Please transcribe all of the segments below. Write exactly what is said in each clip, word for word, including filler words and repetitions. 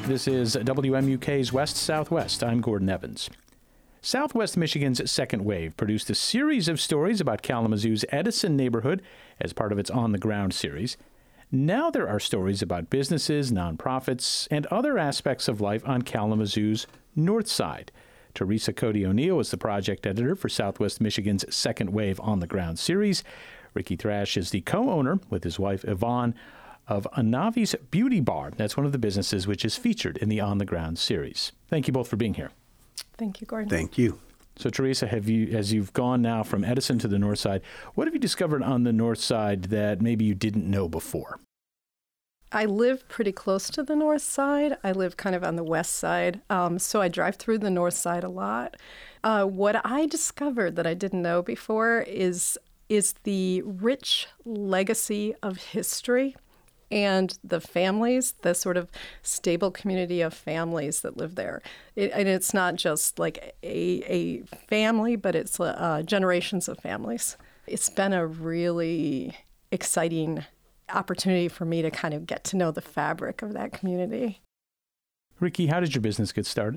This is W M U K's West Southwest. I'm Gordon Evans. Southwest Michigan's Second Wave produced a series of stories about Kalamazoo's Edison neighborhood as part of its On the Ground series. Now there are stories about businesses, nonprofits, and other aspects of life on Kalamazoo's North Side. Teresa Cody O'Neill is the project editor for Southwest Michigan's Second Wave On the Ground series. Ricky Thrash is the co-owner with his wife Yvonne of Anavi's Beauty Bar. That's one of the businesses which is featured in the On the Ground series. Thank you both for being here. Thank you, Gordon. Thank you. So, Teresa, have you, as you've gone now from Edison to the North Side, what have you discovered on the North Side that maybe you didn't know before? I live pretty close to the North Side. I live kind of on the West Side, um, so I drive through the North Side a lot. Uh, what I discovered that I didn't know before is is the rich legacy of history and the families, the sort of stable community of families that live there. It, and it's not just like a, a family, but it's uh, generations of families. It's been a really exciting opportunity for me to kind of get to know the fabric of that community. Ricky, how did your business get started?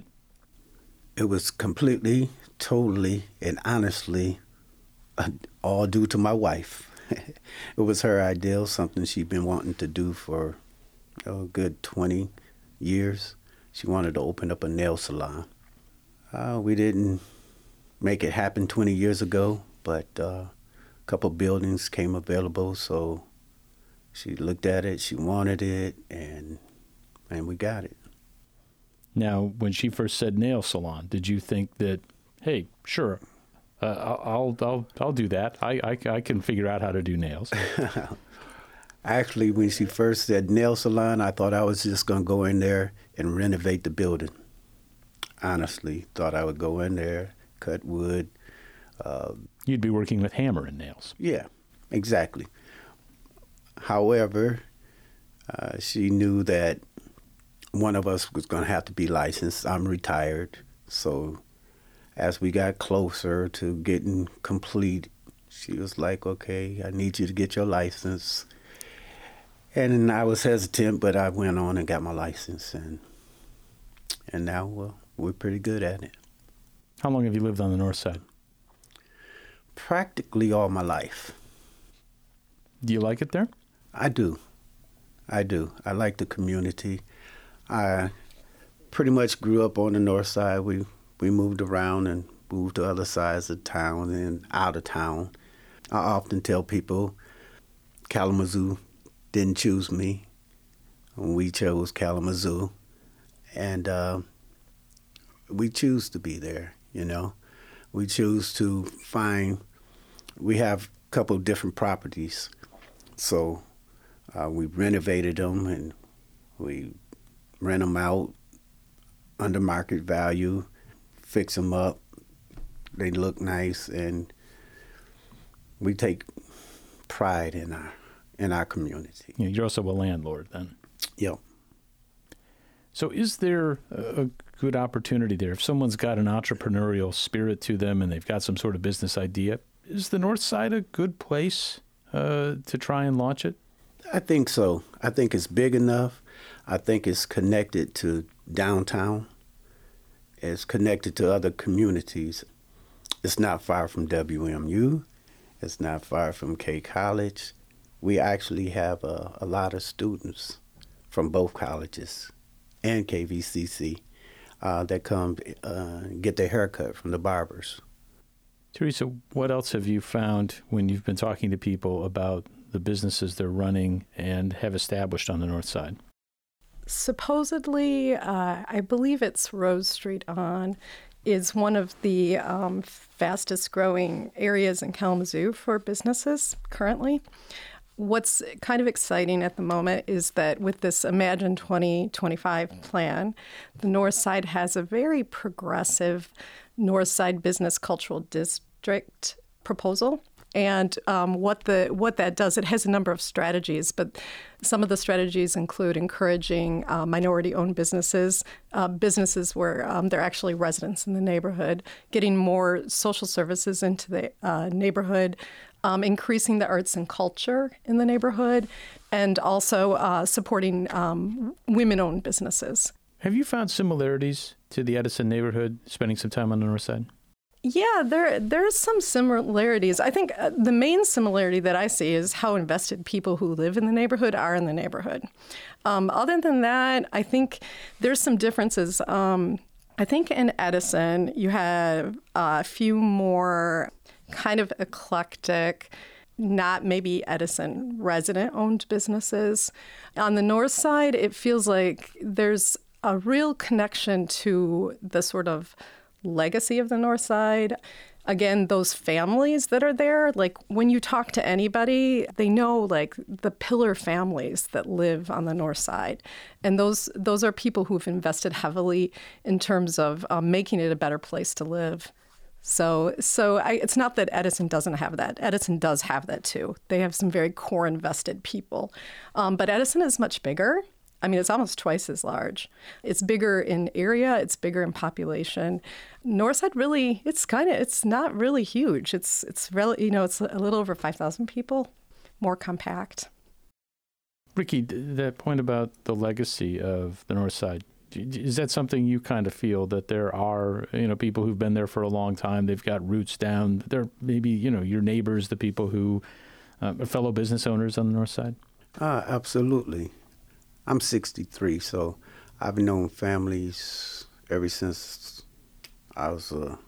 It was completely, totally, and honestly uh, all due to my wife. It was her ideal, something she'd been wanting to do for oh, a good twenty years. She wanted to open up a nail salon. Uh, we didn't make it happen twenty years ago, but uh, a couple buildings came available, so she looked at it, she wanted it, and and we got it. Now, when she first said nail salon, did you think that, hey, sure, uh, I'll I'll I'll do that. I, I I can figure out how to do nails. Actually, when she first said nail salon, I thought I was just going to go in there and renovate the building. Honestly, thought I would go in there, cut wood. Uh, You'd be working with hammer and nails. Yeah, exactly. However, uh, she knew that one of us was going to have to be licensed. I'm retired. So as we got closer to getting complete, she was like, okay, I need you to get your license. And I was hesitant, but I went on and got my license. And and now, well, we're pretty good at it. How long have you lived on the North Side? Practically all my life. Do you like it there? I do. I do. I like the community. I pretty much grew up on the North Side. We we moved around and moved to other sides of town and out of town. I often tell people Kalamazoo didn't choose me. We chose Kalamazoo. And uh, we choose to be there, you know. We choose to find, we have a couple of different properties. So uh, we renovated them and we rent them out under market value, fix them up. They look nice, and we take pride in our in our community. Yeah, you're also a landlord then. Yep. So is there a good opportunity there? If someone's got an entrepreneurial spirit to them and they've got some sort of business idea, is the North Side a good place uh, to try and launch it? I think so. I think it's big enough. I think it's connected to downtown. It's connected to other communities. It's not far from W M U. It's not far from K College. We actually have a, a lot of students from both colleges and K V C C uh, that come uh, get their haircut from the barbers. Teresa, what else have you found when you've been talking to people about the businesses they're running and have established on the North Side? Supposedly, uh, I believe it's Rose Street on, is one of the um, fastest growing areas in Kalamazoo for businesses currently. What's kind of exciting at the moment is that with this Imagine twenty twenty-five plan, the North Side has a very progressive North Side Business Cultural District proposal. And um, what the what that does, it has a number of strategies, but some of the strategies include encouraging uh, minority-owned businesses, uh, businesses where um, they're actually residents in the neighborhood, getting more social services into the uh, neighborhood, um, increasing the arts and culture in the neighborhood, and also uh, supporting um, women-owned businesses. Have you found similarities to the Edison neighborhood, spending some time on the north side? Yeah, there there's some similarities. I think uh, the main similarity that I see is how invested people who live in the neighborhood are in the neighborhood. Um, other than that, I think there's some differences. Um, I think in Edison, you have a few more kind of eclectic, not maybe Edison resident-owned businesses. On the north side, it feels like there's a real connection to the sort of legacy of the north side. Again, those families that are there, like when you talk to anybody, they know like the pillar families that live on the north side. And those those are people who've invested heavily in terms of um, making it a better place to live. So so I, it's not that Edison doesn't have that. Edison does have that too. They have some very core invested people. Um, but Edison is much bigger. I mean, it's almost twice as large. It's bigger in area. It's bigger in population. Northside really, it's kind of, it's not really huge. It's, it's really, you know, it's a little over five thousand people, more compact. Ricky, that point about the legacy of the north side, is that something you kind of feel that there are, you know, people who've been there for a long time, they've got roots down, they're maybe, you know, your neighbors, the people who uh, are fellow business owners on the north side? Uh, absolutely. I'm sixty-three, so I've known families ever since I was a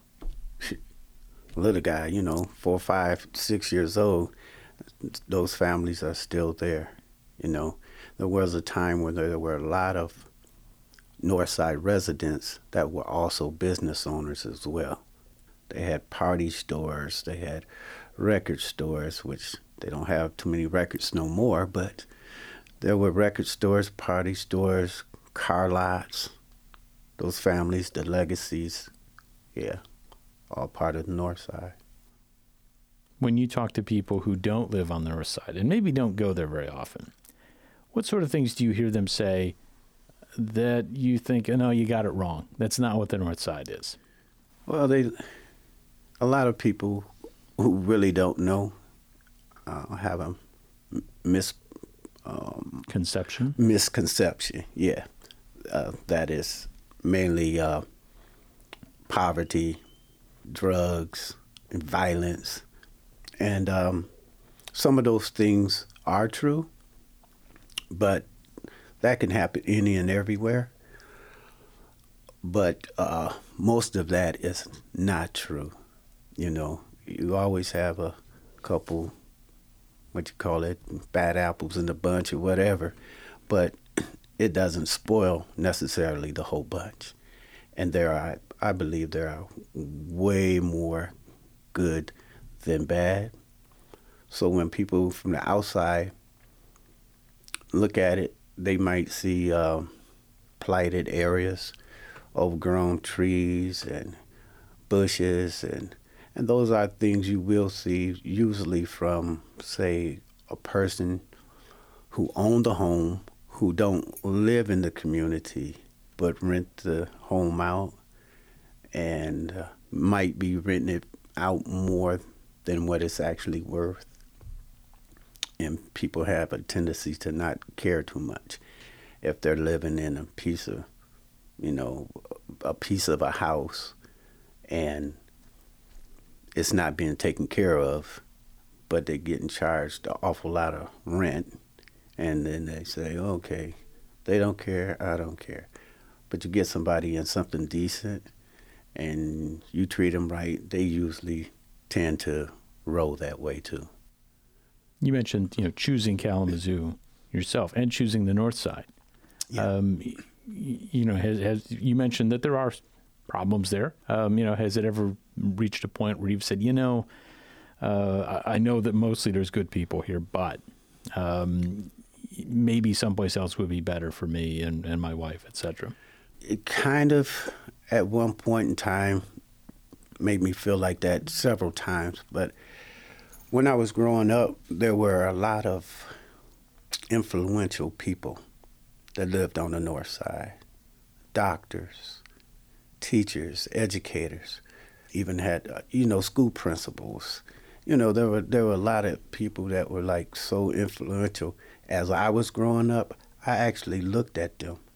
little guy, you know, four, five, six years old. Those families are still there, you know. There was a time when there were a lot of Northside residents that were also business owners as well. They had party stores, they had record stores, which they don't have too many records no more, but there were record stores, party stores, car lots, those families, the legacies, yeah, all part of the north side. When you talk to people who don't live on the north side and maybe don't go there very often, what sort of things do you hear them say that you think, oh, no, you got it wrong? That's not what the north side is. Well, they, a lot of people who really don't know uh, have a mis Um, Conception? Misconception, yeah. Uh, that is mainly uh, poverty, drugs, and violence. And um, some of those things are true, but that can happen any and everywhere. But uh, most of that is not true. You know, you always have a couple, what you call it, bad apples in the bunch or whatever, but it doesn't spoil necessarily the whole bunch. And there are, I believe there are way more good than bad. So when people from the outside look at it, they might see uh, blighted areas, overgrown trees and bushes, and And those are things you will see usually from, say, a person who owned a home, who don't live in the community, but rent the home out and uh, might be renting it out more than what it's actually worth. And people have a tendency to not care too much if they're living in a piece of, you know, a piece of a house and it's not being taken care of, but they're getting charged an awful lot of rent. And then they say, okay, they don't care, I don't care. But you get somebody in something decent and you treat them right, they usually tend to roll that way too. You mentioned, you know, choosing Kalamazoo yourself and choosing the north side. Yeah. Um, you know, has, has you mentioned that there are problems there. Um, you know, has it ever reached a point where you've said, you know, uh, I, I know that mostly there's good people here, but um, maybe someplace else would be better for me and, and my wife, et cetera? It kind of, at one point in time, made me feel like that several times. But when I was growing up, there were a lot of influential people that lived on the north side. Doctors, teachers, educators, even had, uh, you know, school principals. You know, there were there were a lot of people that were like so influential. As I was growing up, I actually looked at them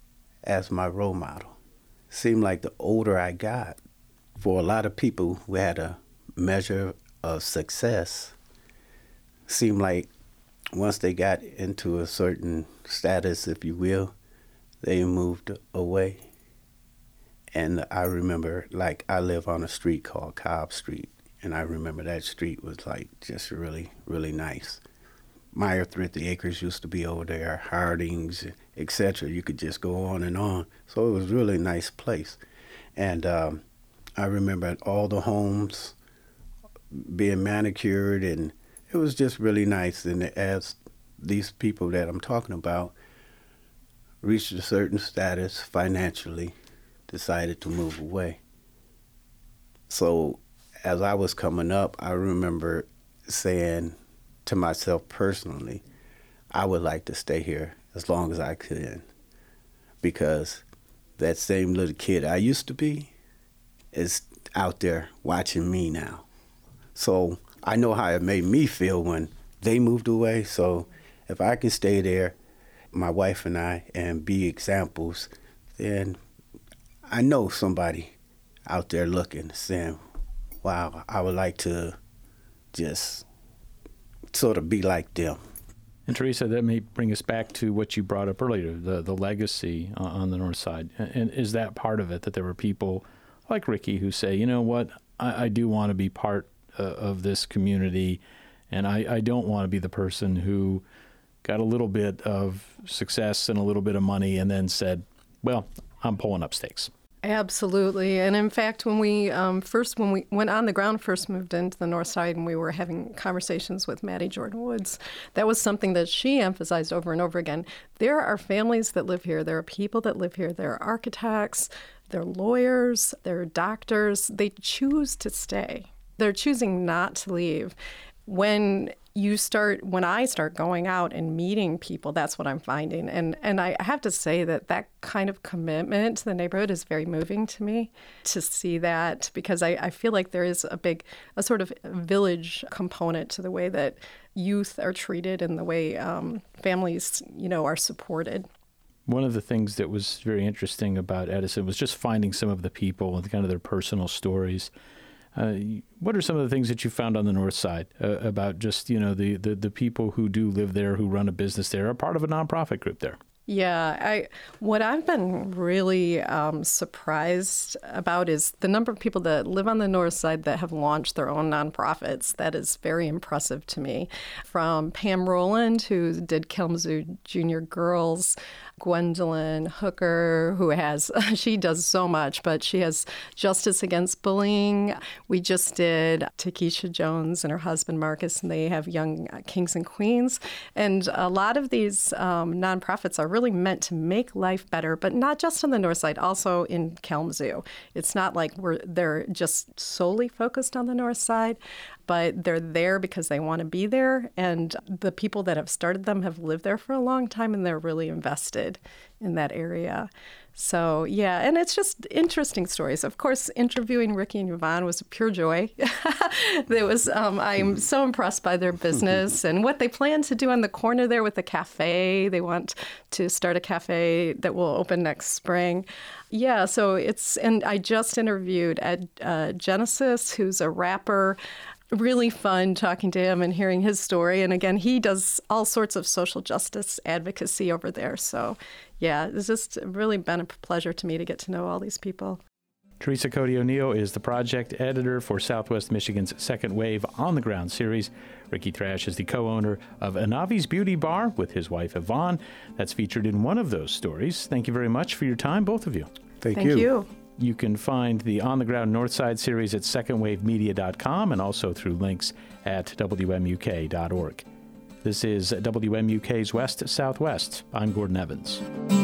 as my role model. Seemed like the older I got, for a lot of people who had a measure of success, seemed like once they got into a certain status, if you will, they moved away. And I remember, like, I live on a street called Cobb Street, and I remember that street was, like, just really, really nice. Meyer Thrifty Acres used to be over there, Harding's, et cetera. You could just go on and on. So it was a really nice place. And um, I remember all the homes being manicured, and it was just really nice. And as these people that I'm talking about reached a certain status financially, decided to move away. So as I was coming up, I remember saying to myself personally, I would like to stay here as long as I could, because that same little kid I used to be is out there watching me now. So I know how it made me feel when they moved away. So if I can stay there, my wife and I, and be examples, then I know somebody out there looking, saying, wow, I would like to just sort of be like them. And Teresa, that may bring us back to what you brought up earlier, the, the legacy uh, on the north side. And is that part of it, that there were people like Ricky who say, you know what, I, I do want to be part uh, of this community, and I, I don't want to be the person who got a little bit of success and a little bit of money and then said, well, I'm pulling up stakes. Absolutely. And in fact, when we um, first, when we went on the ground, first moved into the north side and we were having conversations with Maddie Jordan Woods, that was something that she emphasized over and over again. There are families that live here. There are people that live here. There are architects. There are lawyers. There are doctors. They choose to stay. They're choosing not to leave. When you start, when I start going out and meeting people, that's what I'm finding. And and I have to say that that kind of commitment to the neighborhood is very moving to me, to see that, because I, I feel like there is a big, a sort of village component to the way that youth are treated and the way um, families, you know, are supported. One of the things that was very interesting about Edison was just finding some of the people and kind of their personal stories. Uh, what are some of the things that you found on the north side uh, about just, you know, the, the, the people who do live there, who run a business there, are part of a nonprofit group there? Yeah, I what I've been really um, surprised about is the number of people that live on the north side that have launched their own nonprofits. That is very impressive to me. From Pam Rowland, who did Kalamazoo Junior Girls, Gwendolyn Hooker, who has, she does so much, but she has Justice Against Bullying. We just did Takesha Jones and her husband Marcus, and they have Young Kings and Queens. And a lot of these um, nonprofits are really meant to make life better, but not just on the north side, also in Kalamazoo. It's not like we're they're just solely focused on the north side, but they're there because they want to be there, and the people that have started them have lived there for a long time, and they're really invested in that area. So, yeah, and it's just interesting stories. Of course, interviewing Ricky and Yvonne was a pure joy. There was, um, I'm so impressed by their business and what they plan to do on the corner there with the cafe. They want to start a cafe that will open next spring. Yeah, so it's, and I just interviewed Ed uh, Genesis, who's a rapper. Really fun talking to him and hearing his story. And again, he does all sorts of social justice advocacy over there. So, yeah, it's just really been a pleasure to me to get to know all these people. Teresa Cody O'Neill is the project editor for Southwest Michigan's Second Wave On the Ground series. Ricky Thrash is the co-owner of Anavi's Beauty Bar with his wife, Yvonne. That's featured in one of those stories. Thank you very much for your time, both of you. Thank, Thank you. you. You can find the On the Ground Northside series at second wave media dot com and also through links at W M U K dot org. This is W M U K's West Southwest. I'm Gordon Evans.